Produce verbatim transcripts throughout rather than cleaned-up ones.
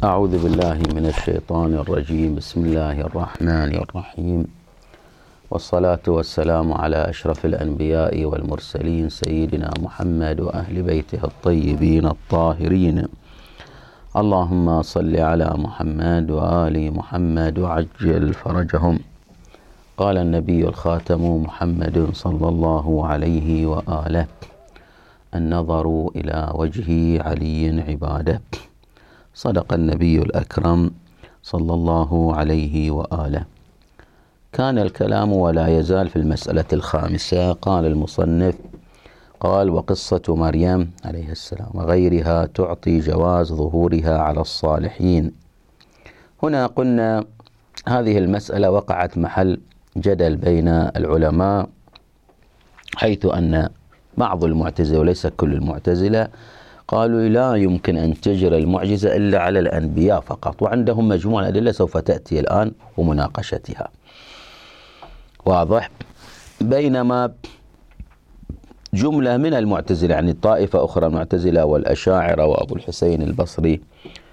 أعوذ بالله من الشيطان الرجيم. بسم الله الرحمن الرحيم، والصلاة والسلام على أشرف الأنبياء والمرسلين سيدنا محمد وأهل بيته الطيبين الطاهرين. اللهم صل على محمد وآل محمد وعجل فرجهم. قال النبي الخاتم محمد صلى الله عليه وآله: النظر إلى وجه علي عبادة. صدق النبي الأكرم صلى الله عليه وآله. كان الكلام ولا يزال في المسألة الخامسة. قال المصنف: قال: وقصة مريم عليه السلام وغيرها تعطي جواز ظهورها على الصالحين. هنا قلنا هذه المسألة وقعت محل جدل بين العلماء، حيث أن بعض المعتزلة وليس كل المعتزلة قالوا لا يمكن أن تجري المعجزة إلا على الأنبياء فقط، وعندهم مجموعة أدلة سوف تأتي الآن ومناقشتها. واضح؟ بينما جملة من المعتزلة، يعني طائفة أخرى المعتزلة والأشاعرة وأبو الحسين البصري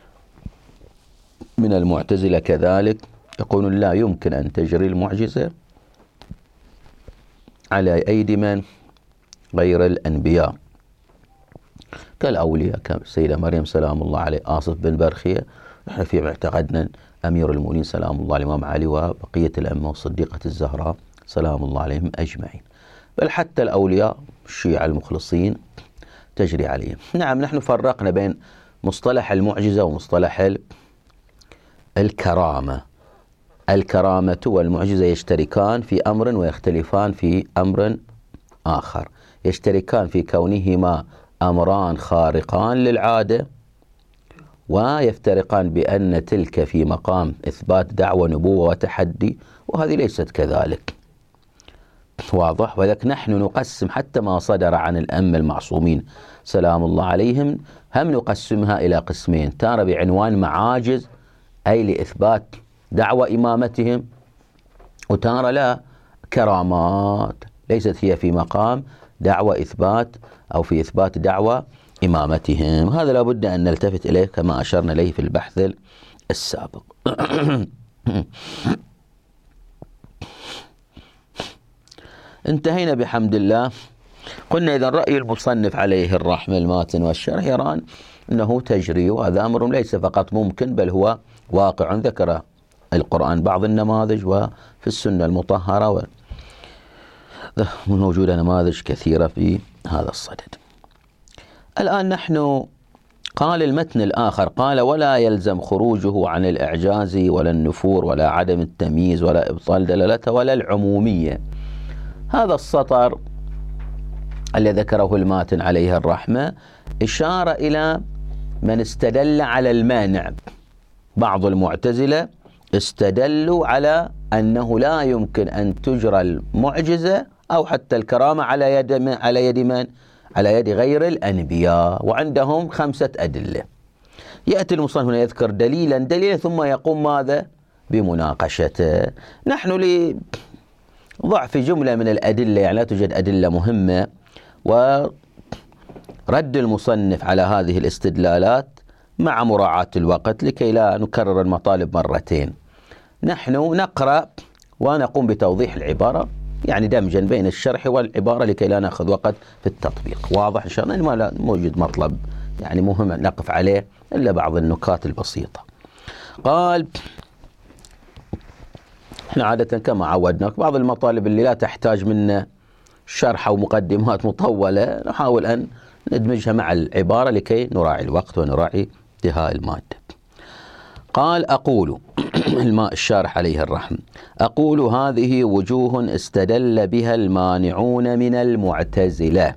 من المعتزلة كذلك، يقولون لا يمكن أن تجري المعجزة على أيدي من غير الأنبياء كالأولياء، كالسيدة مريم سلام الله عليه، آصف بن برخية. نحن في معتقدنا أمير المؤمنين سلام الله عليه، الإمام علي، وبقية الأئمة والصديقة الزهراء سلام الله عليهم أجمعين، بل حتى الأولياء الشيعة المخلصين تجري عليهم. نعم، نحن فرقنا بين مصطلح المعجزة ومصطلح الكرامة. الكرامة والمعجزة يشتركان في أمر ويختلفان في أمر آخر. يشتركان في كونهما أمران خارقان للعادة، ويفترقان بأن تلك في مقام إثبات دعوة نبوة وتحدي، وهذه ليست كذلك. واضح؟ وذلك نحن نقسم حتى ما صدر عن الأئمة المعصومين سلام الله عليهم، هم نقسمها إلى قسمين: تارة بعنوان معاجز أي لإثبات دعوة إمامتهم، وتارة لا، كرامات ليست هي في مقام دعوة إثبات أو في إثبات دعوة إمامتهم. هذا لابد أن نلتفت إليه كما أشرنا إليه في البحث السابق. انتهينا بحمد الله. قلنا إذا رأي المصنف عليه الرحمة الماتن والشرح يران أنه تجري، وهذا أمر ليس فقط ممكن بل هو واقع. ذكر القرآن بعض النماذج، وفي السنة المطهرة موجودة نماذج كثيرة في هذا الصدد. الآن نحن قال المتن الآخر، قال: ولا يلزم خروجه عن الإعجاز ولا النفور ولا عدم التمييز ولا إبطال دلالته ولا العمومية. هذا السطر الذي ذكره الماتن عليه الرحمة إشارة إلى من استدل على المانع. بعض المعتزلة استدلوا على أنه لا يمكن أن تجرى المعجزة أو حتى الكرامة على يد من على يد من على يد غير الأنبياء، وعندهم خمسة أدلة. يأتي المصنف هنا يذكر دليلا دليلا ثم يقوم ماذا؟ بمناقشته. نحن لضعف جملة من الأدلة، يعني لا توجد أدلة مهمة، ورد المصنف على هذه الاستدلالات مع مراعاة الوقت لكي لا نكرر المطالب مرتين. نحن نقرأ ونقوم بتوضيح العبارة، يعني دمجا بين الشرح والعبارة لكي لا نأخذ وقت في التطبيق. واضح إن شاء الله؟ ما لا موجود مطلب يعني مهم نقف عليه إلا بعض النكات البسيطة. قال: احنا عادة كما عودناك بعض المطالب اللي لا تحتاج منا شرح أو مقدمات مطولة نحاول أن ندمجها مع العبارة لكي نراعي الوقت ونراعي انتهاء المادة. قال: أقول الماء الشارح عليه الرحم، أقول هذه وجوه استدل بها المانعون من المعتزلة.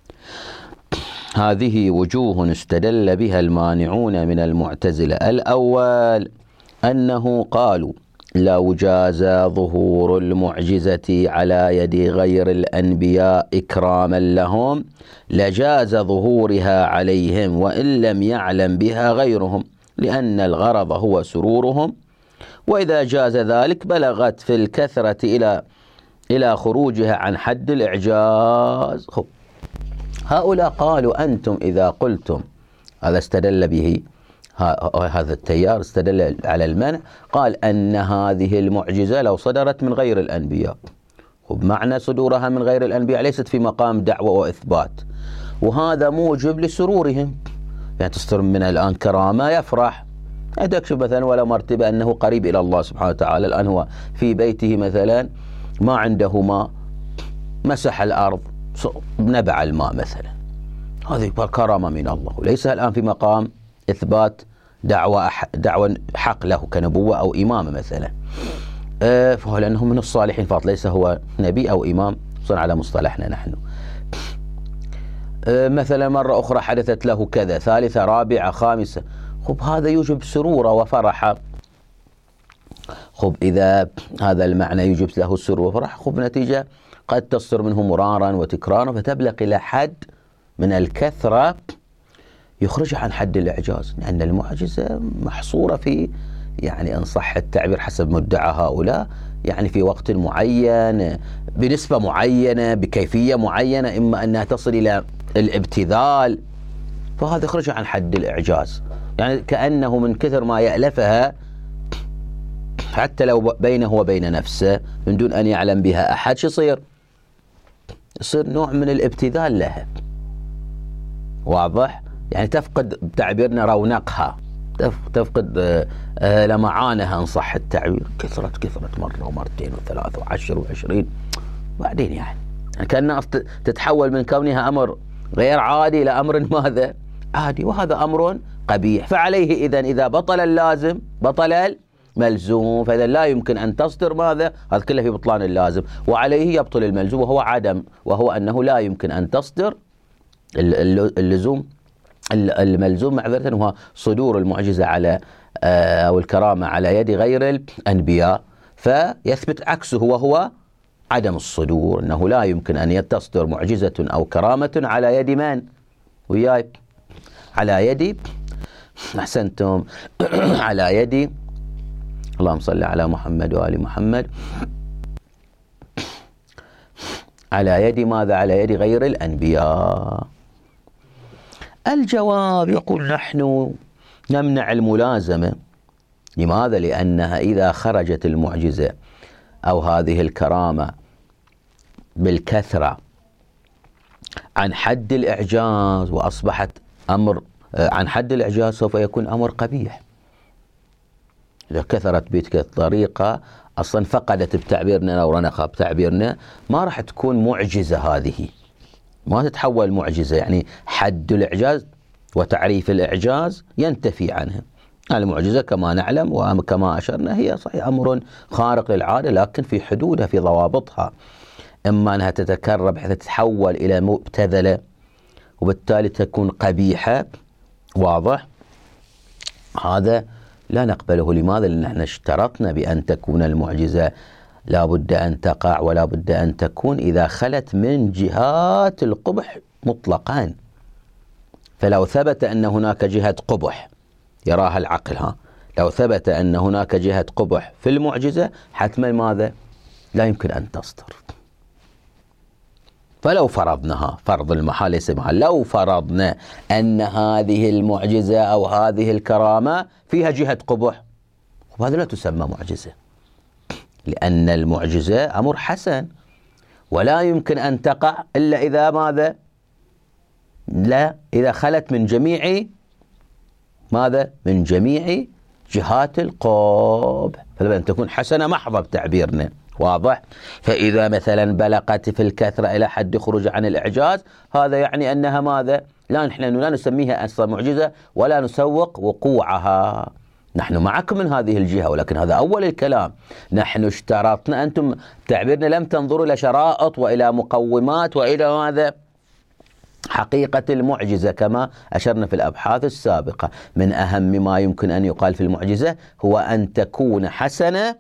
هذه وجوه استدل بها المانعون من المعتزلة. الأول أنه قالوا لو جاز ظهور المعجزة على يد غير الأنبياء إكراما لهم لجاز ظهورها عليهم وإن لم يعلم بها غيرهم، لأن الغرض هو سرورهم، وإذا جاز ذلك بلغت في الكثرة إلى إلى خروجها عن حد الإعجاز. هؤلاء قالوا أنتم إذا قلتم، هذا استدل به هذا التيار استدل على المنع، قال أن هذه المعجزة لو صدرت من غير الأنبياء، وبمعنى صدورها من غير الأنبياء ليست في مقام دعوة وإثبات، وهذا موجب لسرورهم. يعني تصدر من الآن كرامة يفرح، تكشف مثلا ولا مرتبة أنه قريب إلى الله سبحانه وتعالى، الآن هو في بيته مثلا ما عنده ماء، مسح الأرض نبع الماء مثلا، هذه كرامة من الله، وليس الآن في مقام إثبات دعوة دعوة حق له كنبوة أو إمامة مثلا، أه فهو لأنه من الصالحين فقط، ليس هو نبي أو إمام صنع على مصطلحنا نحن. أه مثلا مرة أخرى حدثت له كذا، ثالثة رابعة خامسة، خب هذا يوجب سرورة وفرحة. خب إذا هذا المعنى يوجب له السرور وفرح، خب نتيجة قد تصدر منه مرارا وتكرارا فتبلغ إلى حد من الكثرة يخرج عن حد الإعجاز، لأن المعجزة محصورة في، يعني إن صح التعبير حسب مدعى هؤلاء، يعني في وقت معين بنسبة معينة بكيفية معينة، إما أنها تصل إلى الابتذال، فهذا يخرج عن حد الإعجاز، يعني كأنه من كثر ما يألفها حتى لو بينه وبين نفسه من دون أن يعلم بها أحد، شو يصير؟ يصير نوع من الابتذال لها، واضح؟ يعني تفقد بتعبيرنا رونقها، تفقد لمعانها إن صح التعبير، كثرت كثرت مرة ومرتين وثلاثة وعشر وعشرين، بعدين يعني كأنها تتحول من كونها أمر غير عادي إلى أمر ماذا؟ عادي، وهذا أمر قبيح. فعليه إذن إذا بطل اللازم بطل الملزوم، فإذا لا يمكن أن تصدر ماذا؟ هذا كله في بطلان اللازم، وعليه يبطل الملزوم وهو عدم، وهو أنه لا يمكن أن تصدر اللزوم الملزوم معذرة، وهو صدور المعجزة على أو الكرامة على يد غير الأنبياء، فيثبت عكسه وهو عدم الصدور، أنه لا يمكن أن تصدر معجزة أو كرامة على يد من؟ وياي على يد، أحسنتم، على يد، اللهم صل على محمد وآل محمد، على يد ماذا؟ على يد غير الأنبياء. الجواب يقول نحن نمنع الملازمة. لماذا؟ لأنها إذا خرجت المعجزة أو هذه الكرامة بالكثرة عن حد الإعجاز وأصبحت أمر عن حد الإعجاز، سوف يكون أمر قبيح. إذا كثرت بتلك الطريقة أصلا فقدت بتعبيرنا أو رنقها بتعبيرنا، ما راح تكون معجزة، هذه ما تتحول معجزة، يعني حد الإعجاز وتعريف الإعجاز ينتفي عنها. المعجزة كما نعلم وكما أشرنا هي صحيح أمر خارق للعادة، لكن في حدودها في ضوابطها، إما أنها تتكرر بحيث تتحول إلى مبتذلة وبالتالي تكون قبيحة، واضح؟ هذا لا نقبله. لماذا؟ لأن احنا اشترطنا بأن تكون المعجزة لا بد أن تقع ولا بد أن تكون إذا خلت من جهات القبح مطلقا. فلو ثبت أن هناك جهة قبح يراها العقل، ها لو ثبت أن هناك جهة قبح في المعجزة حتما ماذا؟ لا يمكن أن تصدر. فلو فرضناها فرض المحال ليس محال، لو فرضنا أن هذه المعجزة أو هذه الكرامة فيها جهة قبح، وهذا لا تسمى معجزة، لأن المعجزة أمر حسن ولا يمكن أن تقع إلا إذا ماذا؟ لا إذا خلت من جميع ماذا؟ من جميع جهات القبح، فلابد أن تكون حسنة محضة بتعبيرنا، واضح؟ فإذا مثلا بلغت في الكثرة إلى حد خروج عن الإعجاز، هذا يعني أنها ماذا؟ لا نحن لا نسميها أصلا معجزة ولا نسوق وقوعها، نحن معكم من هذه الجهة، ولكن هذا أول الكلام. نحن اشترطنا، أنتم تعبيرنا لم تنظروا إلى شرائط وإلى مقومات وإلى ماذا؟ حقيقة المعجزة، كما أشرنا في الأبحاث السابقة. من أهم ما يمكن أن يقال في المعجزة هو أن تكون حسنة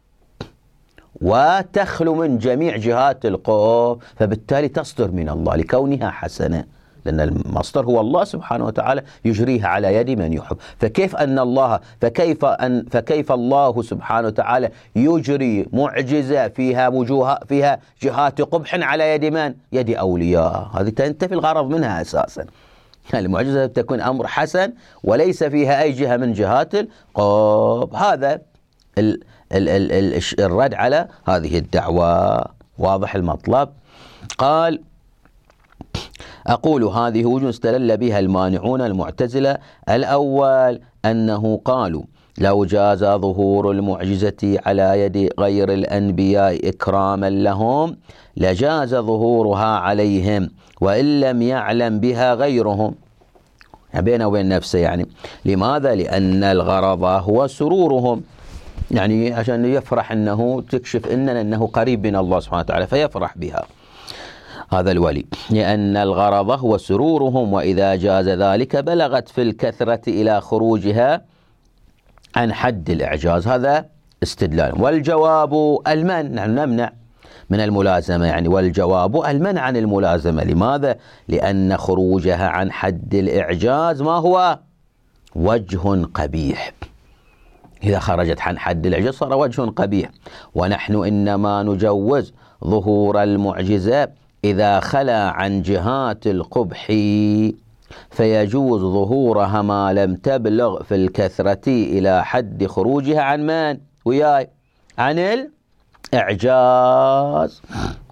وتخلو من جميع جهات القبح، فبالتالي تصدر من الله لكونها حسنة، لأن المصدر هو الله سبحانه وتعالى يجريها على يد من يحب. فكيف أن الله فكيف أن فكيف الله سبحانه وتعالى يجري معجزة فيها وجوه فيها جهات قبح على يد من؟ يد أولياء. هذه تنتفي الغرض منها أساسا. المعجزة تكون أمر حسن وليس فيها أي جهة من جهات القبح. هذا ال ال ال ال الرد على هذه الدعوة. واضح المطلب؟ قال: أقول هذه وجوه استدل بها المانعون المعتزلة. الأول أنه قالوا لو جاز ظهور المعجزة على يد غير الأنبياء إكراما لهم لجاز ظهورها عليهم وإن لم يعلم بها غيرهم، بينه وبين نفسه يعني. لماذا؟ لأن الغرض هو سرورهم، يعني عشان يفرح أنه تكشف إننا أنه قريب من الله سبحانه وتعالى فيفرح بها هذا الولي، لأن الغرض هو سرورهم، وإذا جاز ذلك بلغت في الكثرة إلى خروجها عن حد الإعجاز. هذا استدلال. والجواب المنع، نحن نمنع من الملازمة يعني، والجواب المنع عن الملازمة. لماذا؟ لأن خروجها عن حد الإعجاز ما هو؟ وجه قبيح. إذا خرجت عن حد الإعجاز صار وجه قبيح. ونحن إنما نجوز ظهور المعجزة إذا خلا عن جهات القبح، فيجوز ظهورها ما لم تبلغ في الكثرة إلى حد خروجها عن من؟ وياي عن الإعجاز.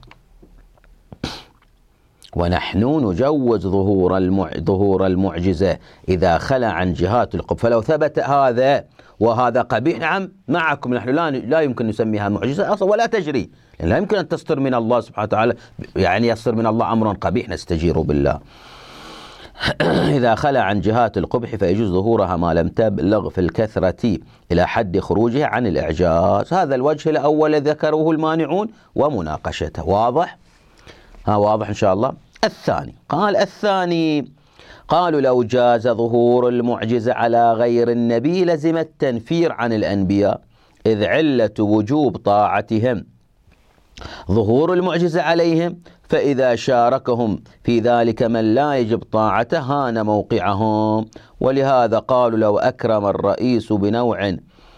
ونحن نجوز ظهور المع... ظهور المعجزة إذا خلا عن جهات القبح. فلو ثبت هذا وهذا قبيح، نعم معكم، نحن لا لا يمكن نسميها معجزة أصلا ولا تجري، لا يمكن أن تصدر من الله سبحانه وتعالى، يعني يصدر من الله أمر قبيح نستجير بالله. إذا خلا عن جهات القبح فيجوز ظهورها ما لم تبلغ في الكثرة إلى حد خروجها عن الإعجاز. هذا الوجه الأول الذي ذكره المانعون ومناقشته. واضح؟ ها واضح إن شاء الله. الثاني قال الثاني قالوا لو جاز ظهور المعجزة على غير النبي لزم التنفير عن الأنبياء، إذ علة وجوب طاعتهم ظهور المعجزة عليهم، فإذا شاركهم في ذلك من لا يجب طاعته هان موقعهم. ولهذا قالوا لو أكرم الرئيس بنوع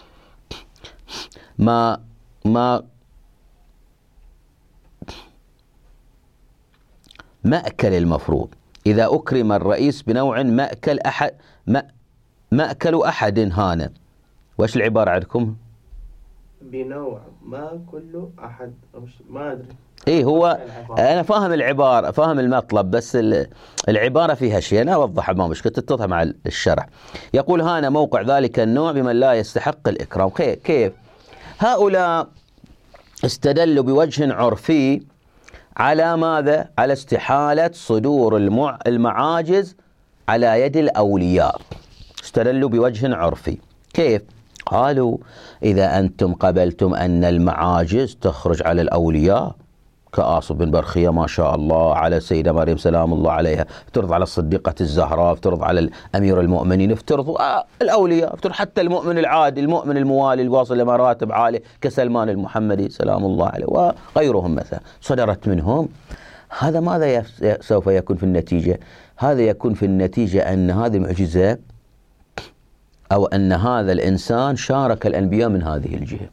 ما ما مأكل المفروض، إذا أكرم الرئيس بنوع مأكل أحد ما مأكل أحد هان. وش العبارة عندكم؟ بنوع ما كل أحد، ما أدري. إيه هو أنا فاهم العبارة، فاهم المطلب، بس العبارة فيها شيء أنا أوضحها ما مشكلة تتضح مع الشرح. يقول هان موقع ذلك النوع بمن لا يستحق الإكرام. كيف؟ هؤلاء استدلوا بوجه عرفي على ماذا؟ على استحالة صدور المع... المعاجز على يد الأولياء. استدلوا بوجه عرفي. كيف؟ قالوا إذا أنتم قبلتم أن المعاجز تخرج على الأولياء كآصف بن برخية ما شاء الله، على سيدة مريم سلام الله عليها، افترض على الصديقة الزهراء، افترض على الأمير المؤمنين، افترض آه الأولياء، افترض حتى المؤمن العادي، المؤمن الموالي الواصل لمراتب عالية كسلمان المحمدي سلام الله عليه وغيرهم مثلا، صدرت منهم. هذا ماذا سوف يكون في النتيجة؟ هذا يكون في النتيجة أن هذه المعجزة أو أن هذا الإنسان شارك الأنبياء من هذه الجهة،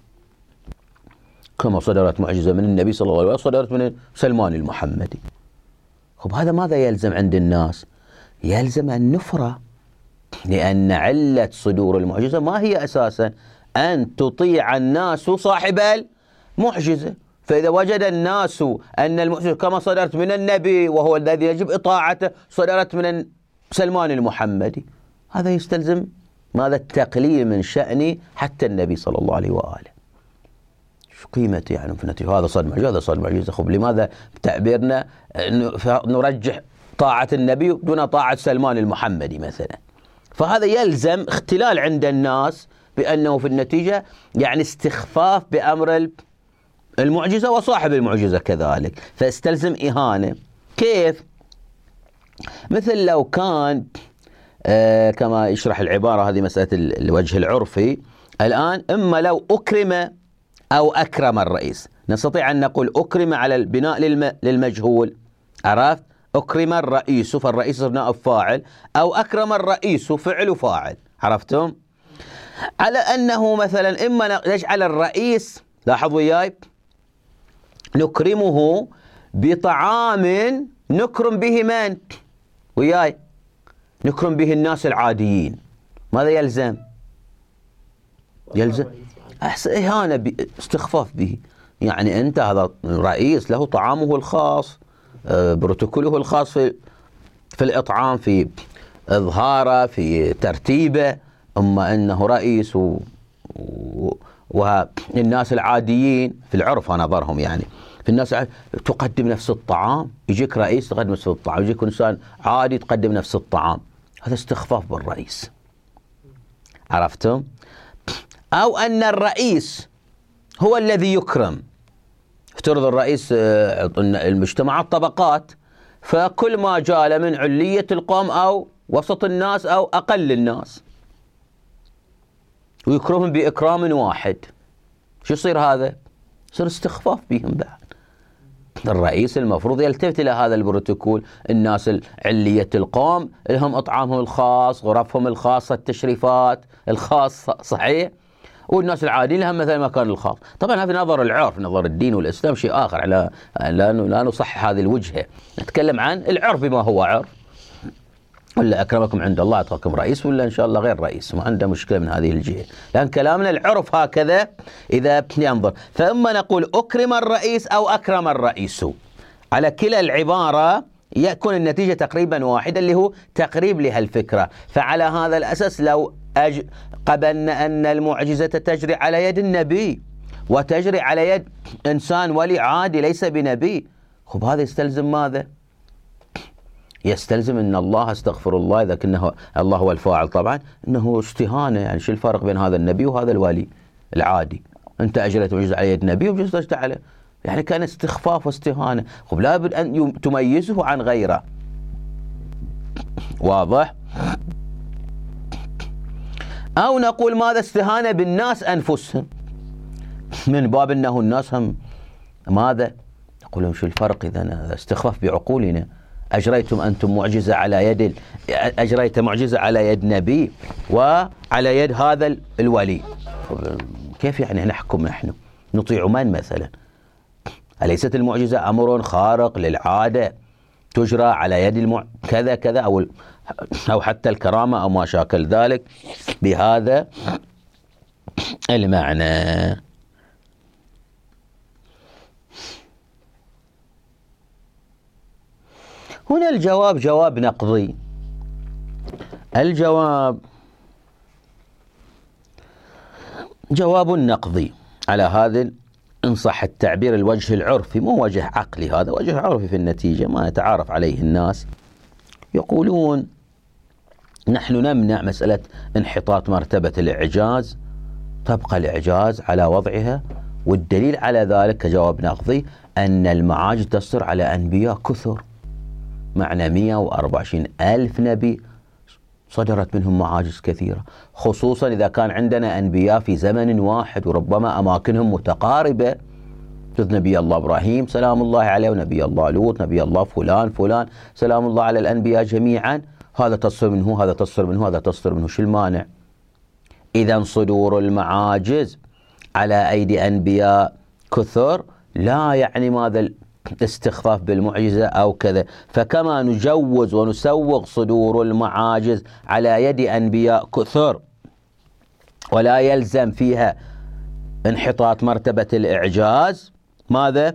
كما صدرت معجزة من النبي صلى الله عليه وسلم صدرت من سلمان المحمدي. خب هذا ماذا يلزم عند الناس؟ يلزم النفرة، لأن علة صدور المعجزة ما هي أساسا أن تطيع الناس صاحب المعجزة. فإذا وجد الناس أن المعجزة كما صدرت من النبي وهو الذي يجب إطاعته صدرت من سلمان المحمدي، هذا يستلزم ماذا؟ التقليل من شأن حتى النبي صلى الله عليه وآله. شو قيمته يعني في النتيجة؟ هذا صار معجزة هذا صار معجزة. خب لماذا بتعبيرنا نرجح طاعة النبي دون طاعة سلمان المحمدي مثلا؟ فهذا يلزم اختلال عند الناس بأنه في النتيجة يعني استخفاف بأمر المعجزة وصاحب المعجزة كذلك، فاستلزم إهانة. كيف؟ مثل لو كان آه كما يشرح العبارة هذه مسألة الوجه العرفي الآن، إما لو أكرم أو أكرم الرئيس، نستطيع أن نقول أكرم على البناء للمجهول، عرفت؟ أكرم الرئيس فالرئيس نائب فاعل، أو أكرم الرئيس فعل فاعل، عرفتم؟ على أنه مثلا إما نجعل الرئيس، لاحظوا وياي، نكرمه بطعام نكرم به من؟ وياي نكرم به الناس العاديين، ماذا يلزم؟ يلزم إهانة، استخفاف به. يعني أنت هذا رئيس له طعامه الخاص، بروتوكوله الخاص في في الإطعام، في إظهاره، في ترتيبه، أما أنه رئيس و... و... والناس العاديين في العرف نظرهم، يعني في الناس تقدم نفس الطعام. يجيك رئيس تقدم نفس الطعام، يجيك إنسان عادي تقدم نفس الطعام، هذا استخفاف بالرئيس. عرفتم؟ أو أن الرئيس هو الذي يكرم. افترض الرئيس المجتمع طبقات، فكل ما جاء من علية القوم أو وسط الناس أو أقل الناس ويكرمهم بإكرام واحد، شو يصير هذا؟ يصير استخفاف بهم بعد. الرئيس المفروض يلتفت إلى هذا البروتوكول. الناس علية القوم لهم إطعامهم الخاص، غرفهم الخاصة، التشريفات الخاصة، صحيح؟ والناس العاديين لهم مثلا مكان الخاص. طبعا هذا نظر العرف، نظر الدين والإسلام شيء آخر، لا لا لا نصحح هذه الوجهة، نتكلم عن العرف بما هو عرف. ولا أكرمكم عند الله أتقاكم رئيس، ولا إن شاء الله غير رئيس، ما عنده مشكلة من هذه الجهة، لأن كلامنا العرف هكذا إذا ينظر. فإما نقول أكرم الرئيس أو أكرم الرئيس، على كلا العبارة يكون النتيجة تقريبا واحدة، اللي هو تقريب لها الفكرة. فعلى هذا الأساس لو أج... قبلنا أن المعجزة تجري على يد النبي وتجري على يد إنسان ولي عادي ليس بنبي، خب هذا يستلزم ماذا؟ يستلزم أن الله، استغفر الله إذا كنا الله هو الفاعل طبعا، أنه استهانة. يعني شو الفرق بين هذا النبي وهذا الولي العادي؟ أنت أجريت معجزة على يد النبي ومعجزة على، يعني كان استخفاف واستهانة. خب لابد أن تميزه عن غيره. واضح؟ أو نقول ماذا؟ استهانة بالناس أنفسهم، من باب أنه الناس هم ماذا؟ نقول لهم شو الفرق إذا؟ استخفاف بعقولنا. أجريتم أنتم معجزة على يد، أجريت معجزة على يد نبي وعلى يد هذا الولي، كيف يعني نحكم نحن؟ نطيع من مثلا؟ أليست المعجزة أمر خارق للعادة تجرى على يد المع... كذا كذا، أو أو حتى الكرامة أو ما شاكل ذلك بهذا المعنى. هنا الجواب جواب نقضي. الجواب جواب نقضي على هذا، إن صح التعبير، الوجه العرفي، مو وجه عقلي، هذا وجه عرفي في النتيجة ما يتعارف عليه الناس. يقولون نحن نمنع مسألة انحطاط مرتبة الإعجاز، تبقى الإعجاز على وضعها، والدليل على ذلك كجواب نقضي أن المعاجز تصدر على أنبياء كثر، معنى مئة وأربعة وعشرين ألف نبي صدرت منهم معاجز كثيرة، خصوصا إذا كان عندنا أنبياء في زمن واحد وربما أماكنهم متقاربة، مثل نبي الله إبراهيم سلام الله عليه، ونبي الله لوط، نبي الله فلان فلان سلام الله على الأنبياء جميعا، هذا تصدر منه، هذا تصدر منه، هذا تصدر منه، شو المانع؟ إذا صدور المعاجز على أيدي أنبياء كثر لا يعني ماذا؟ استخفاف بالمعجزة أو كذا. فكما نجوز ونسوغ صدور المعاجز على يد أنبياء كثر ولا يلزم فيها انحطاط مرتبة الإعجاز، ماذا؟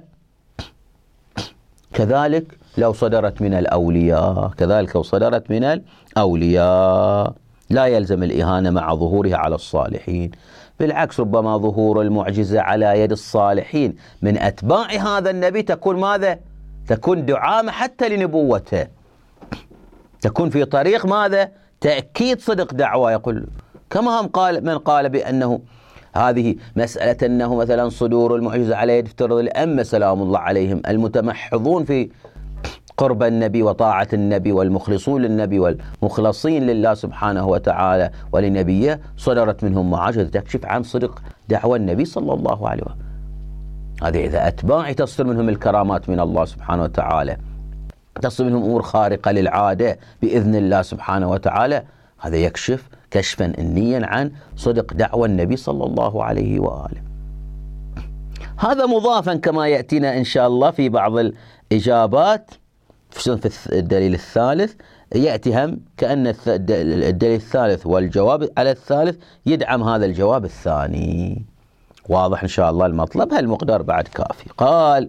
كذلك لو صدرت من الأولياء، كذلك لو صدرت من الأولياء لا يلزم الإهانة مع ظهورها على الصالحين، بالعكس ربما ظهور المعجزة على يد الصالحين من أتباع هذا النبي تكون ماذا؟ تكون دعامة حتى لنبوته، تكون في طريق ماذا؟ تأكيد صدق دعوة. يقول كما هم قال من قال بأنه هذه مسألة أنه مثلا صدور المعجزة على يد افترض الأمة سلام الله عليهم المتمحضون في قرب النبي وطاعة النبي والمخلصون للنبي والمخلصين لله سبحانه وتعالى ولنبيه، صدرت منهم معاجز تكشف عن صدق دعوة النبي صلى الله عليه وسلم. هذه إذا أتباع تصدر منهم الكرامات من الله سبحانه وتعالى، تصدر منهم أمور خارقة للعادة بإذن الله سبحانه وتعالى، هذا يكشف كشفا إنيا عن صدق دعوة النبي صلى الله عليه وآله. هذا مضافا كما يأتينا إن شاء الله في بعض الإجابات في الدليل الثالث يأتي هم كأن الدليل الثالث والجواب على الثالث يدعم هذا الجواب الثاني. واضح إن شاء الله المطلب؟ هالمقدار بعد كافي. قال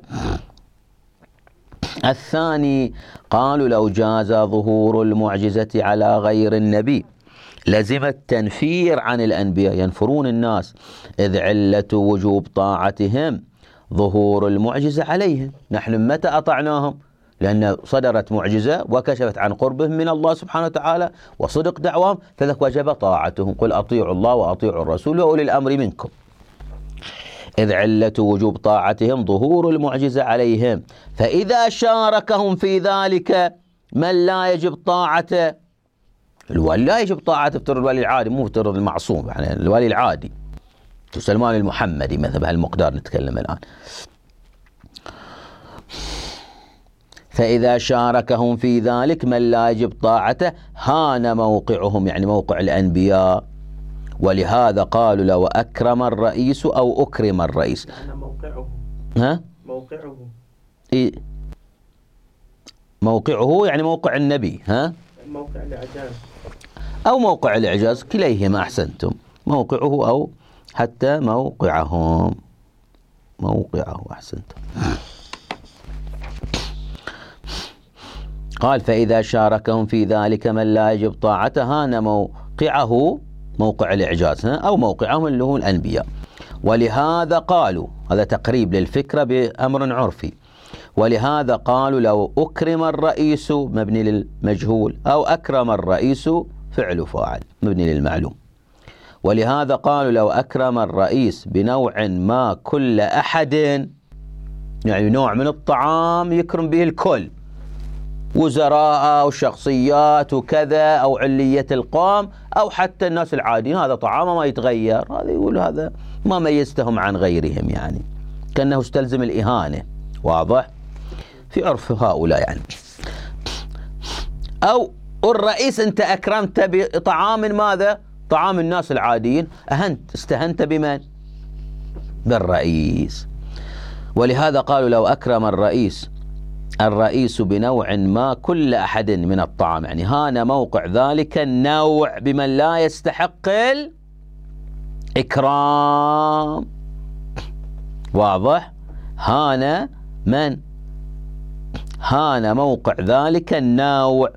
الثاني قالوا لو جاز ظهور المعجزة على غير النبي لزم التنفير عن الأنبياء، ينفرون الناس، إذ علة وجوب طاعتهم ظهور المعجزة عليهم. نحن متى أطعناهم؟ لأن صدرت معجزة وكشفت عن قربهم من الله سبحانه وتعالى وصدق دعواهم، فذلك وجب طاعتهم. قل أطيعوا الله وأطيعوا الرسول وأولي الأمر منكم. إذ علة وجوب طاعتهم ظهور المعجزة عليهم، فإذا شاركهم في ذلك من لا يجب طاعته، الولي لا يجب طاعته، افترض الولي العادي مو افترض المعصوم، يعني الولي العادي سلمان المحمدي مثلا، بهالمقدار نتكلم الآن. فإذا شاركهم في ذلك من لا يجب طاعته هان موقعهم، يعني موقع الأنبياء. ولهذا قالوا لو أكرم الرئيس أو أكرم الرئيس. موقعه ها؟ موقعه إيه؟ موقعه يعني موقع النبي، ها؟ موقع الإعجاز أو موقع الإعجاز، كليهما أحسنتم، موقعه أو حتى موقعهم، موقعه أحسنتم. قال فإذا شاركهم في ذلك من لا يجب طاعته هان موقعه، موقع الإعجاز، أو موقعهم اللي هو الأنبياء. ولهذا قالوا، هذا تقريب للفكرة بأمر عرفي، ولهذا قالوا لو أكرم الرئيس مبني للمجهول أو أكرم الرئيس فعل فاعل مبني للمعلوم. ولهذا قالوا لو أكرم الرئيس بنوع ما كل أحد، يعني نوع من الطعام يكرم به الكل، وزراء وشخصيات وكذا، أو علية القوم أو حتى الناس العاديين، هذا طعامه ما يتغير، هذا يقول هذا ما ميزتهم عن غيرهم، يعني كأنه استلزم الإهانة. واضح في عرف هؤلاء يعني. أو الرئيس أنت أكرمت بطعام ماذا؟ طعام الناس العاديين، أهنت استهنت بمن؟ بالرئيس. ولهذا قالوا لو أكرم الرئيس الرئيس بنوع ما كل أحد من الطعام، يعني هان موقع ذلك النوع بمن لا يستحق الإكرام. واضح؟ هان من؟ هان موقع ذلك النوع،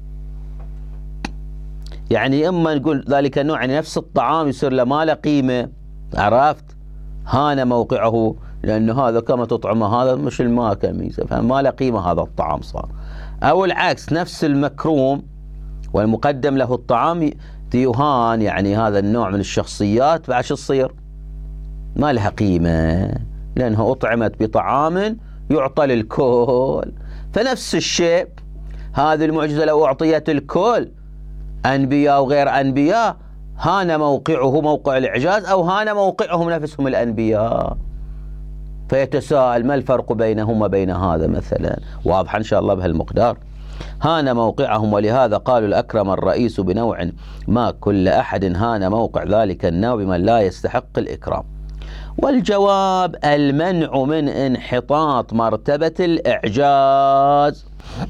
يعني إما نقول ذلك النوع يعني نفس الطعام يصير له ما له قيمة، عرفت؟ هان موقعه، لأنه هذا كما تطعمه هذا مش الماء كميزة، فما له قيمة هذا الطعام صار. أو العكس، نفس المكروم والمقدم له الطعام يهان، يعني هذا النوع من الشخصيات بعد شو تصير؟ ما لها قيمة، لأنها أطعمت بطعام يعطى للكل. فنفس الشيء هذه المعجزة لو أعطيت الكل أنبياء وغير أنبياء هان موقعه موقع الإعجاز، أو هان موقعهم نفسهم الأنبياء. فيتساءل ما الفرق بينهم وبين هذا مثلا؟ واضح إن شاء الله بهالمقدار. هان موقعهم، ولهذا قالوا الأكرم الرئيس بنوع ما كل أحد هان موقع ذلك النوع بمن لا يستحق الإكرام. والجواب المنع من انحطاط مرتبة الإعجاز.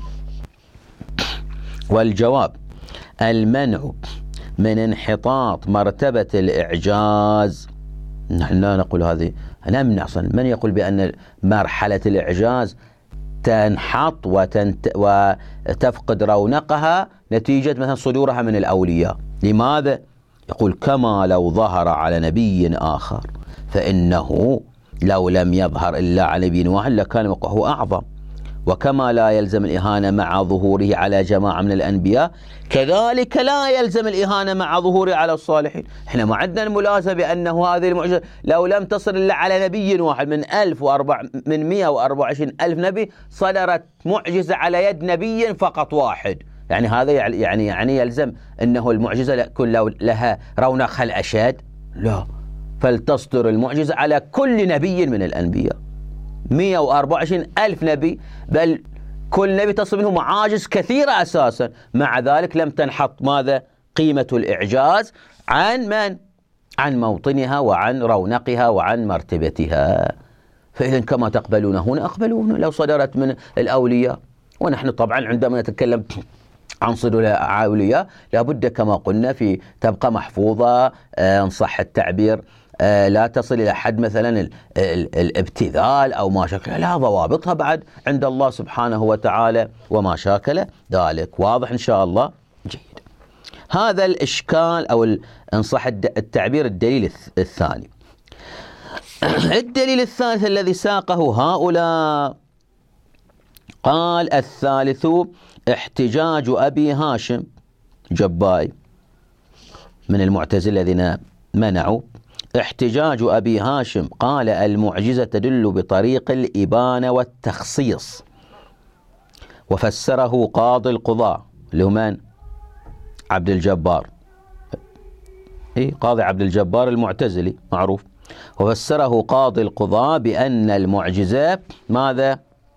والجواب المنع من انحطاط مرتبة الإعجاز. نحن لا نقول هذه، نمنع أصلا. من يقول بأن مرحلة الإعجاز تنحط وتنت وتفقد رونقها نتيجة مثلا صدورها من الأولياء؟ لماذا؟ يقول كما لو ظهر على نبي آخر، فإنه لو لم يظهر إلا على نبي واحد لكان موقعه أعظم. وكما لا يلزم الإهانة مع ظهوره على جماعة من الأنبياء، كذلك لا يلزم الإهانة مع ظهوره على الصالحين. احنا ما عندنا الملازمة بأنه هذه المعجزة لو لم تصل إلا على نبي واحد من ألف وأربع من مئة وأربعة وعشرين ألف نبي، صدرت معجزة على يد نبي فقط واحد، يعني هذا يعني يعني يلزم أنه المعجزة يكون لها رونقها الأشد؟ لا، فلتصدر المعجزة على كل نبي من الأنبياء، مئة وأربعة وعشرين ألف نبي، بل كل نبي تصل منه معاجز كثيرة أساسا، مع ذلك لم تنحط ماذا؟ قيمة الإعجاز عن من؟ عن موطنها وعن رونقها وعن مرتبتها. فإذا كما تقبلون هنا أقبلون لو صدرت من الأولياء. ونحن طبعا عندما نتكلم عن صدور الأولياء لابد كما قلنا في تبقى محفوظة إن صح التعبير، لا تصل إلى حد مثلا الابتذال أو ما شاكل، لا، ضوابطها بعد عند الله سبحانه وتعالى وما شاكل ذلك. واضح إن شاء الله؟ جيد. هذا الإشكال أو إن صح التعبير الدليل الثاني. الدليل الثالث الذي ساقه هؤلاء، قال الثالث احتجاج أبي هاشم جباي من المعتزلة الذين منعوا، احتجاج أبي هاشم قال المعجزة تدل بطريق الإبانة والتخصيص، وفسره قاضي القضاء اللي هو من؟ عبد الجبار، إيه؟ قاضي عبد الجبار المعتزلي معروف. وفسره قاضي القضاء بأن المعجزة ماذا؟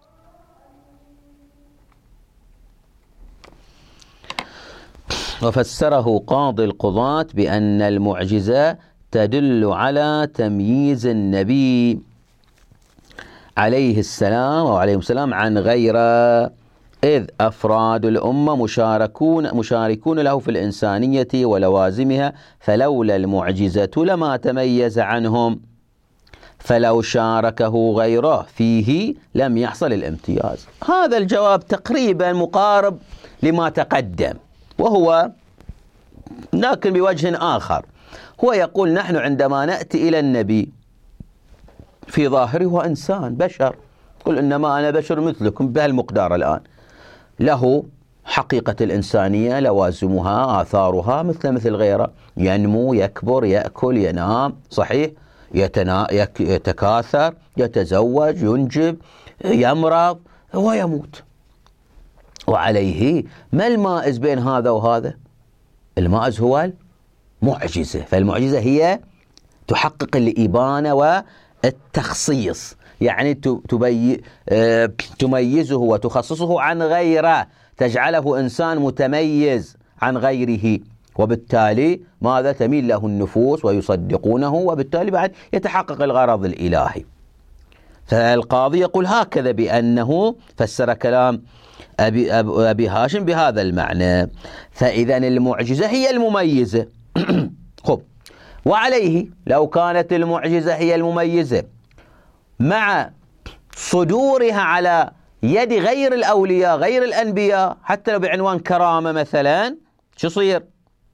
وفسره قاضي القضاة بأن المعجزة تدل على تمييز النبي عليه السلام أو عليه السلام عن غيره، إذ أفراد الأمة مشاركون مشاركون له في الإنسانية ولوازمها، فلولا المعجزة لما تميز عنهم، فلو شاركه غيره فيه لم يحصل الامتياز. هذا الجواب تقريبا مقارب لما تقدم، وهو لكن بوجه آخر. هو يقول نحن عندما نأتي إلى النبي في ظاهره هو إنسان بشر، قل إنما أنا بشر مثلكم بهالمقدار الآن، له حقيقة الإنسانية لوازمها آثارها مثل مثل غيره، ينمو يكبر يأكل ينام، صحيح، يتنا... يك... يتكاثر يتزوج ينجب يمرض ويموت. وعليه ما المائز بين هذا وهذا؟ المائز هو المعجزة. فالمعجزة هي تحقق الإبانة والتخصيص، يعني تبي... تميزه وتخصصه عن غيره، تجعله إنسان متميز عن غيره، وبالتالي ماذا؟ تميل له النفوس ويصدقونه، وبالتالي بعد يتحقق الغرض الإلهي. فالقاضي يقول هكذا بأنه فسر كلام أبي, أبي هاشم بهذا المعنى، فإذا المعجزة هي المميزة. خب، وعليه لو كانت المعجزة هي المميزة مع صدورها على يد غير الأولياء غير الأنبياء حتى لو بعنوان كرامة مثلا، شو يصير؟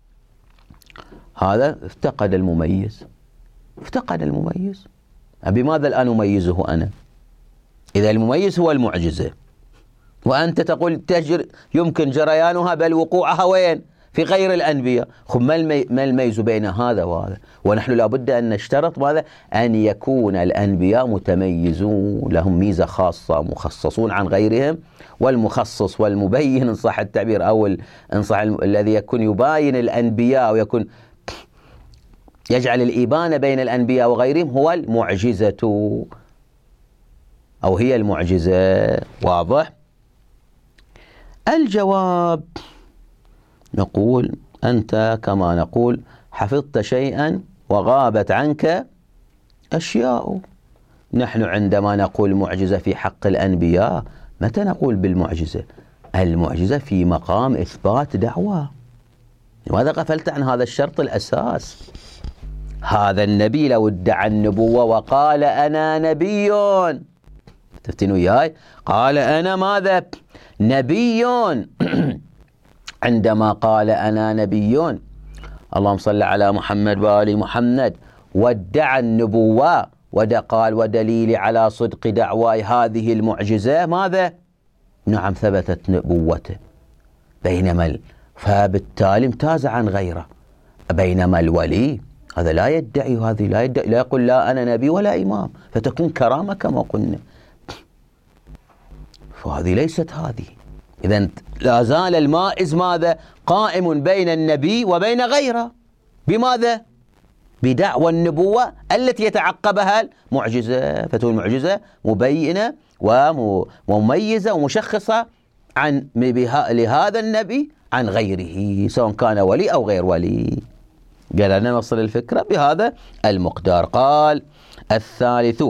هذا افتقد المميز، افتقد المميز. بماذا الآن أميزه أنا؟ إذا المميز هو المعجزة، وأنت تقول تجر يمكن جريانها بل وقوعها وين؟ في غير الأنبياء. خب ما الميز بين هذا وهذا؟ ونحن لابد أن نشترط ماذا؟ أن يكون الأنبياء متميزون، لهم ميزة خاصة، مخصصون عن غيرهم. والمخصص والمبين إن صح التعبير أو إن صح الذي يكون يباين الأنبياء ويكون يجعل الإبانة بين الأنبياء وغيرهم هو المعجزة أو هي المعجزة. واضح؟ الجواب نقول أنت كما نقول حفظت شيئا وغابت عنك أشياء. نحن عندما نقول معجزة في حق الأنبياء متى نقول بالمعجزة؟ المعجزة في مقام إثبات دعوة. لماذا غفلت عن هذا الشرط الأساس؟ هذا النبي لو ادعى النبوة وقال أنا نبي، تفتنوا وياي؟ قال أنا ماذا؟ نبي. عندما قال أنا نبي، اللهم صل على محمد وآل محمد، وادعى النبوة وقال ودليل على صدق دعواي هذه المعجزة ماذا؟ نعم ثبتت نبوته. بينما فبالتالي امتاز عن غيره. بينما الولي هذا لا يدعي هذه، لا يدعي، لا يقول لا أنا نبي ولا إمام، فتكون كرامة كما قلنا. فهذه ليست هذه. إذن لا زال المائز ماذا؟ قائم بين النبي وبين غيره. بماذا؟ بدعوى النبوة التي يتعقبها المعجزة. فتكون المعجزة مبينة ومميزة ومشخصة عن لهذا النبي عن غيره، سواء كان ولي أو غير ولي. قال لنا نوصل الفكرة بهذا المقدار. قال الثالث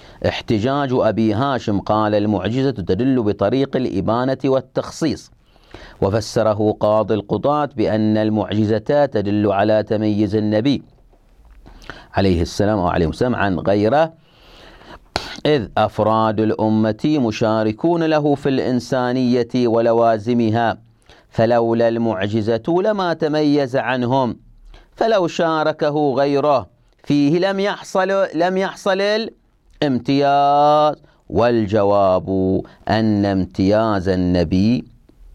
احتجاج أبي هاشم قال المعجزة تدل بطريق الإبانة والتخصيص، وفسره قاضي القضاة بأن المعجزة تدل على تمييز النبي عليه السلام أو عليه السلام عن غيره، إذ أفراد الأمة مشاركون له في الإنسانية ولوازمها، فلولا المعجزة لما تميز عنهم، فلو شاركه غيره فيه لم يحصل لم يحصل الامتياز. والجواب أن امتياز النبي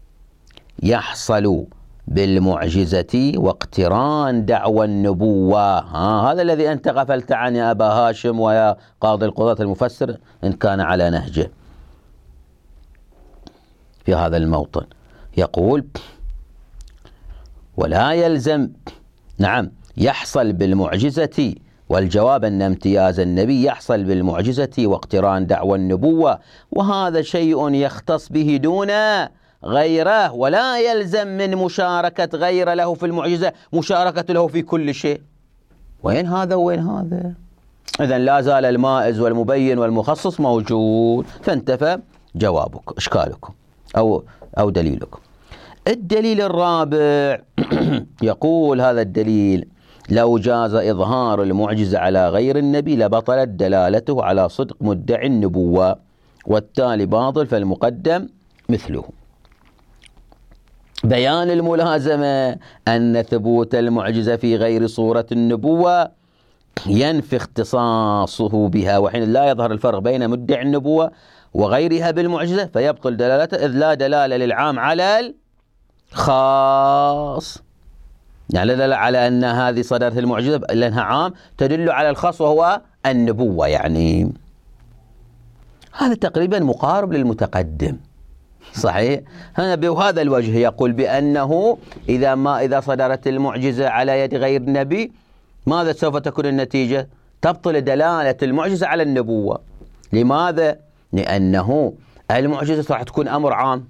يحصل بالمعجزة واقتران دعوى النبوة. ها هذا الذي أنت غفلت عنه يا أبا هاشم ويا قاضي القضاة المفسر إن كان على نهجه في هذا الموطن. يقول ولا يلزم، نعم يحصل بالمعجزة، والجواب أن امتياز النبي يحصل بالمعجزة واقتران دعوى النبوة، وهذا شيء يختص به دون غيره، ولا يلزم من مشاركة غير له في المعجزة مشاركة له في كل شيء. وين هذا وين هذا؟ إذن لا زال المائز والمبين والمخصص موجود، فانتفى جوابكم إشكالكم أو أو دليلكم. الدليل الرابع يقول هذا الدليل لو جاز إظهار المعجزة على غير النبي لبطلت دلالته على صدق مدعي النبوة، والتالي باطل فالمقدم مثله. بيان الملازمة أن ثبوت المعجزة في غير صورة النبوة ينفي اختصاصه بها، وحين لا يظهر الفرق بين مدعي النبوة وغيرها بالمعجزة فيبطل دلالته، إذ لا دلالة للعام على الخاص. يعني لا على أن هذه صدرت المعجزة لأنها عام، تدل على الخاص وهو النبوة. يعني هذا تقريبا مقارب للمتقدم، صحيح؟ هنا بهذا الوجه يقول بأنه إذا ما إذا صدرت المعجزة على يد غير النبي ماذا سوف تكون النتيجة؟ تبطل دلالة المعجزة على النبوة. لماذا؟ لأنه المعجزة راح تكون أمر عام،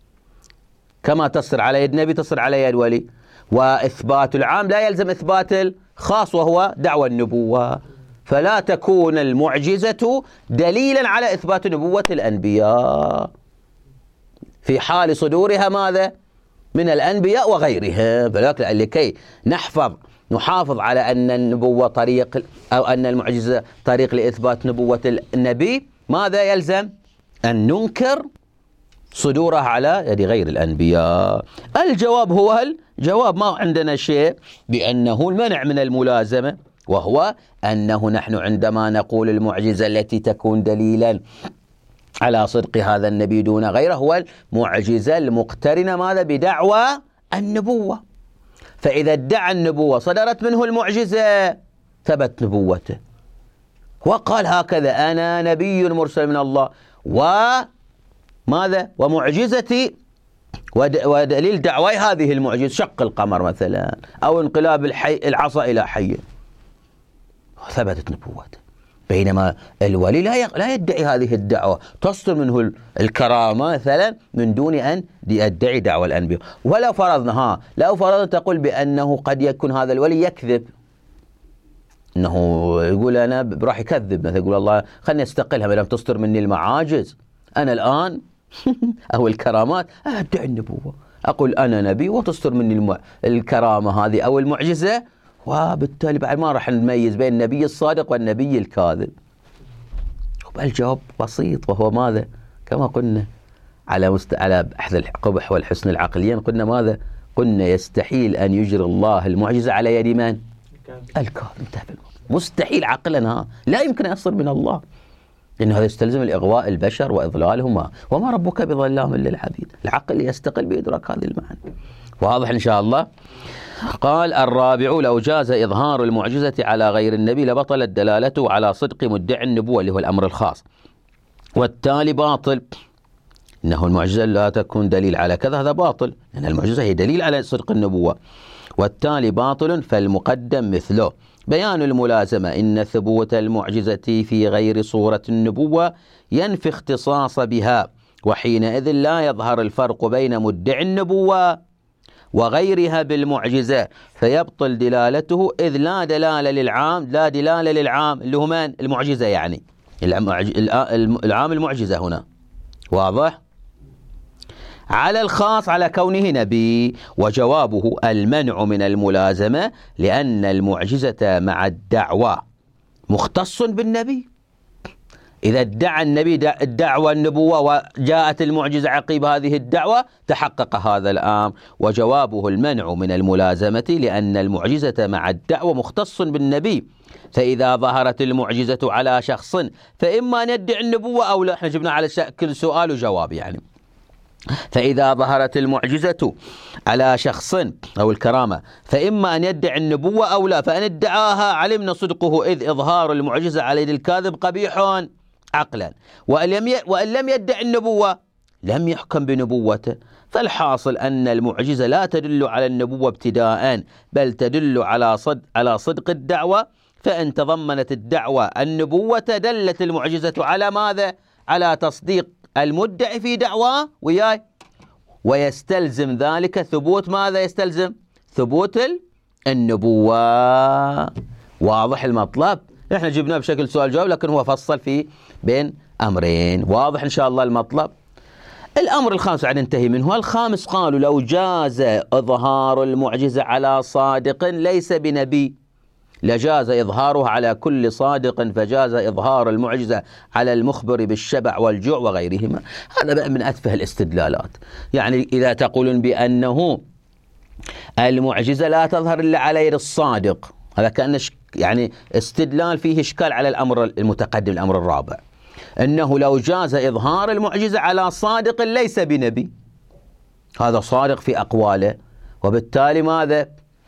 كما تصدر على يد النبي تصدر على يد ولي، وإثبات العام لا يلزم إثبات الخاص وهو دعوى النبوة، فلا تكون المعجزة دليلا على إثبات نبوة الأنبياء في حال صدورها ماذا؟ من الأنبياء وغيرهم. فلذلك لكي نحفظ نحافظ على أن النبوة طريق أو أن المعجزة طريق لإثبات نبوة النبي، ماذا يلزم؟ أن ننكر صدورها على يد غير الأنبياء. الجواب هو الجواب ما عندنا شيء بأنه المنع من الملازمة، وهو أنه نحن عندما نقول المعجزة التي تكون دليلا على صدق هذا النبي دون غيره هو المعجزة المقترنة ماذا؟ بدعوى النبوة. فإذا ادعى النبوة صدرت منه المعجزة ثبت نبوته، وقال هكذا أنا نبي مرسل من الله وماذا؟ ومعجزتي ودليل دعواي هذه المعجزة شق القمر مثلا أو انقلاب الحي العصا إلى حي، ثبتت نبوته. بينما الولي لا لا يدعي هذه الدعوة، تصدر منه الكرامة مثلا من دون أن يدعي دعوة الأنبياء. ولو فرضنا ها لو فرضنا تقول بأنه قد يكون هذا الولي يكذب، أنه يقول أنا راح يكذب مثلا، يقول الله خلني أستقلها ما لم تصدر مني المعاجز، أنا الآن أو الكرامات أدعي النبوة، أقول أنا نبي وتصدر مني الكرامة هذه أو المعجزة، وبالتالي بعد ما راح نميز بين النبي الصادق والنبي الكاذب. الجواب بسيط، وهو ماذا؟ كما قلنا على مست... على أحد القبح والحسن العقليين قلنا ماذا؟ قلنا يستحيل أن يجري الله المعجزة على يد من؟ الكاذب. مستحيل عقلا، ها لا يمكن أن يصدر من الله، لأنه هذا يستلزم الإغواء البشر وإضلالهما، وما ربك بظلام للعبيد. العقل يستقل بإدراك هذه المعنى. واضح إن شاء الله. قال الرابع لو جاز إظهار المعجزة على غير النبي لبطلت دلالته على صدق مدعي النبوة اللي هو الأمر الخاص، والتالي باطل. إنه المعجزة لا تكون دليل على كذا، هذا باطل، لأن المعجزة هي دليل على صدق النبوة، والتالي باطل فالمقدم مثله. بيان الملازمة إن ثبوت المعجزة في غير صورة النبوة ينفي اختصاص بها، وحينئذ لا يظهر الفرق بين مدعي النبوة وغيرها بالمعجزة فيبطل دلالته، إذ لا دلالة للعام لا دلالة للعام اللي هو من؟ المعجزة، يعني العام المعجزة هنا. واضح؟ على الخاص على كونه نبي. وجوابه المنع من الملازمة لأن المعجزة مع الدعوة مختص بالنبي. إذا ادعى النبي الدعوة النبوة وجاءت المعجزة عقيب هذه الدعوة تحقق هذا الأمر. وجوابه المنع من الملازمة لأن المعجزة مع الدعوة مختص بالنبي. فإذا ظهرت المعجزة على شخص فإما أن يدعي النبوة أو لا. احنا جبنا على شكل سؤال وجواب يعني. فإذا ظهرت المعجزة على شخص أو الكرامة فإما أن يدعي النبوة أو لا. فإن ادعاها علمنا صدقه إذ إظهار المعجزة على يد الكاذب قبيح عقلا. وإن لم يدعي النبوة لم يحكم بنبوته. فالحاصل أن المعجزة لا تدل على النبوة ابتداء بل تدل على صد على صدق الدعوة. فإن تضمنت الدعوة النبوة دلت المعجزة على ماذا؟ على تصديق المدعي في دعواه وياي. ويستلزم ذلك ثبوت ماذا؟ يستلزم ثبوت النبوة. واضح المطلب؟ احنا جبناه بشكل سؤال جواب لكن هو فصل في بين أمرين. واضح إن شاء الله المطلب؟ الأمر الخامس عاد ننتهي منه. الخامس قالوا لو جاز إظهار المعجزة على صادق ليس بنبي لجاز إظهاره على كل صادق فجاز إظهار المعجزة على المخبر بالشبع والجوع وغيرهما. هذا بقى من أتفه الاستدلالات. يعني إذا تقولون بأنه المعجزة لا تظهر إلا على يد الصادق هذا كأنه يعني استدلال فيه إشكال على الأمر المتقدم الأمر الرابع. أنه لو جاز إظهار المعجزة على صادق ليس بنبي هذا صادق في أقواله وبالتالي ماذا؟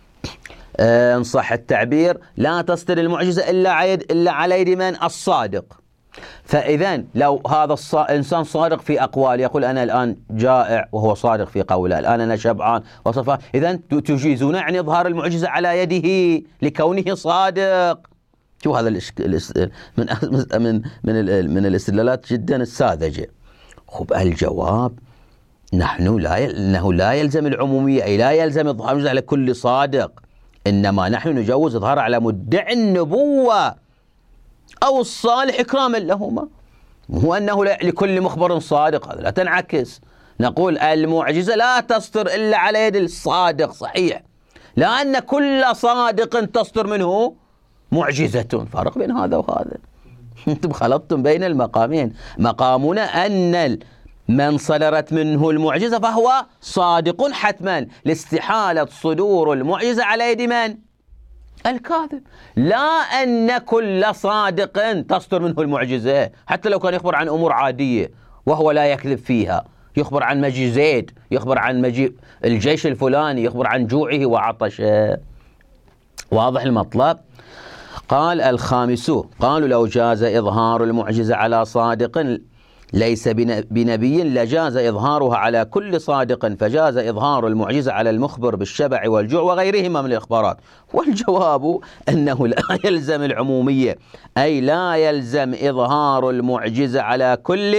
إن صح التعبير لا تصدر المعجزة إلا على يد إلا على يد من؟ الصادق. فإذا لو هذا الإنسان صادق في أقواله يقول أنا الآن جائع وهو صادق في قوله الآن أنا شبعان وصفا إذا تجيزون يعني إظهار المعجزة على يده لكونه صادق. شو هذا الاشكال من من من من الاستدلالات جدا الساذجة. خب الجواب نحن لا انه لا يلزم العمومية أي لا يلزم إظهار المعجزة على كل صادق إنما نحن نجوز إظهار على مدعي النبوة أو الصالح إكراما لهما. هو أنه لكل مخبر صادق هذا لا تنعكس. نقول المعجزة لا تصدر إلا على يد الصادق صحيح لأن كل صادق تصدر منه معجزة. فرق بين هذا وهذا. أنتم خلطتم بين المقامين. مقامنا أن من صدرت منه المعجزة فهو صادق حتما لاستحالة صدور المعجزة على يد من؟ الكاذب. لا أن كل صادق تصدر منه المعجزة حتى لو كان يخبر عن أمور عادية وهو لا يكذب فيها. يخبر عن مجيء زيد يخبر عن مجيء الجيش الفلاني يخبر عن جوعه وعطشه. واضح المطلب؟ قال الخامس قالوا لو جاز إظهار المعجزة على صادق ليس بنبي لجاز إظهارها على كل صادق فجاز إظهار المعجزة على المخبر بالشبع والجوع وغيرهما من الإخبارات. والجواب أنه لا يلزم العمومية أي لا يلزم إظهار المعجزة على كل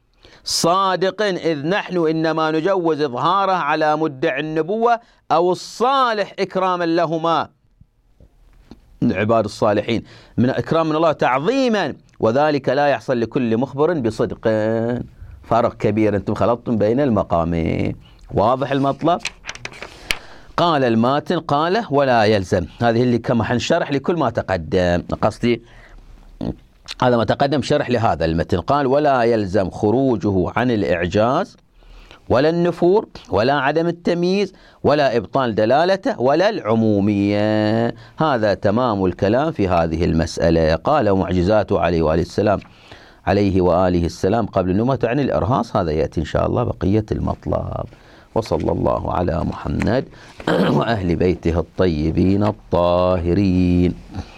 صادق إذ نحن إنما نجوز إظهارها على مدعي النبوة أو الصالح إكراما لهما من عباد الصالحين من إكرام من الله تعظيما وذلك لا يحصل لكل مخبر بصدق. فرق كبير. أنتم خلطتم بين المقامين. واضح المطلب؟ قال الماتن قال ولا يلزم. هذه اللي كما حنشرح لكل ما تقدم قصدي هذا ما تقدم شرح لهذا المتن. قال ولا يلزم خروجه عن الإعجاز ولا النفور ولا عدم التمييز ولا إبطال دلالته ولا العمومية. هذا تمام الكلام في هذه المسألة. قال معجزاته عليه وآله السلام عليه وآله السلام قبل النبوة عن الإرهاص. هذا يأتي إن شاء الله بقية المطلب. وصلى الله على محمد وأهل بيته الطيبين الطاهرين.